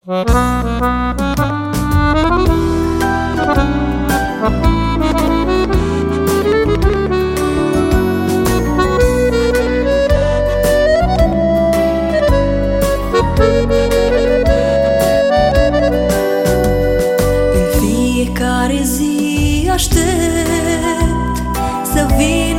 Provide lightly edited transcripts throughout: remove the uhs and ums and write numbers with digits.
Fiecare zi aștept să vină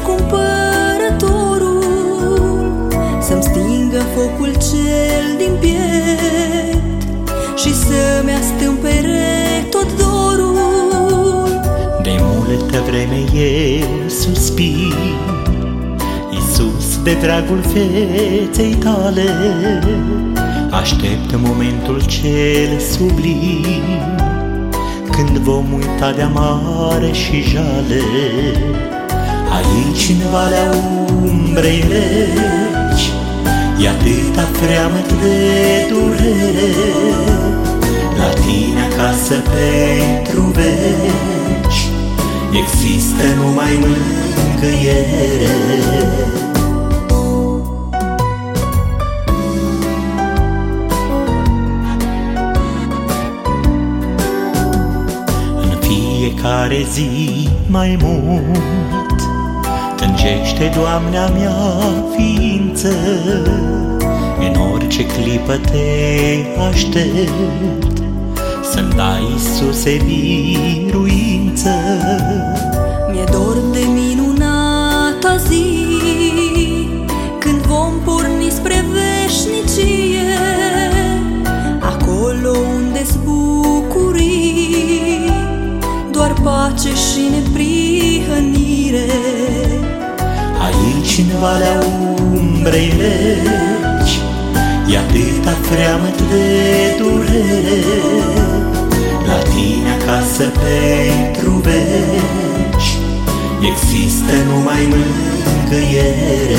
răscumpărătorul, să-mi stingă focul cel din piept și să-mi astâmpere tot dorul. De multă vreme eu suspin, Iisus, de dragul feței tale, aștept momentul cel sublim, când vom uita de amare și jale. Aici, în valea umbrei reci, e atâta freamăt de durere. La tine acasă pentru veci există numai mângâiere. Fiecare zi mai mult tângește, Doamne, a mea ființă. În orice clipă te aștept, să-mi dai, Iisuse, biruință. Mi-e dor de minunata zi, când vom porni spre veșnicie, acolo unde-s bucurii, doar pace și neprihănire. Aici, în valea umbrei reci, e atâta freamăt de durere. La tine acasă pentru veci există numai mângâiere.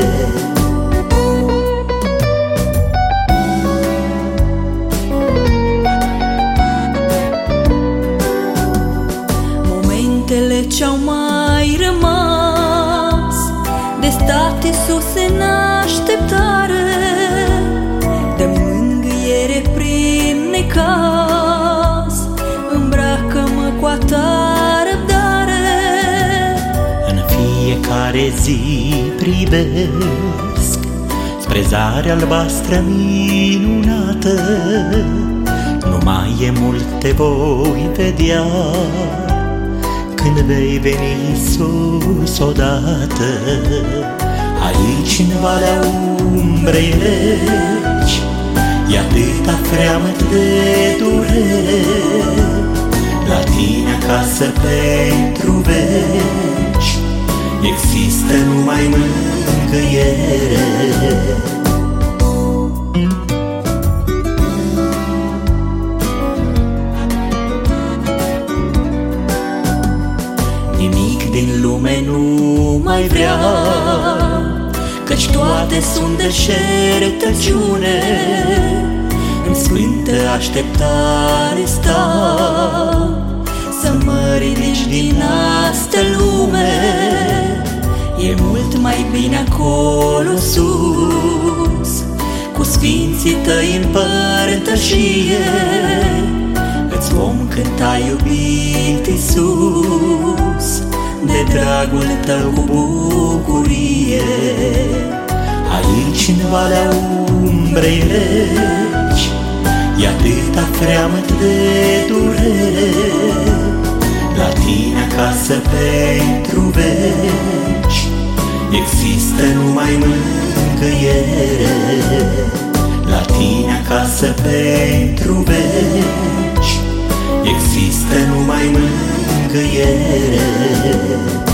Ce-au mai rămas de stat, Iisuse, în așteptare, dă-mi mângâiere prin necaz, îmbracă-mă cu a ta răbdare. În fiecare zi privesc spre zarea albastră minunată, nu mai e mult, te voi vedea când vei veni, Iisus, odată. Aici, în valea umbrei reci, e atâta freamăt de durere. La tine acasă pentru veci există numai mângâiere. Nimic din lume nu mai vreau, căci toate sunt deșertăciune. În sfântă așteptare stau, să mă ridici din astă lume. E mult mai bine acolo sus, cu sfinții tăi în părtășie. Îți vom cânta, iubit Iisus, de dragul tău cu bucurie. Aici, în valea umbrei reci, e atâta freamăt de durere. La tine acasă pentru veci există numai mângâiere. La tine acasă pentru veci există numai mângâiere.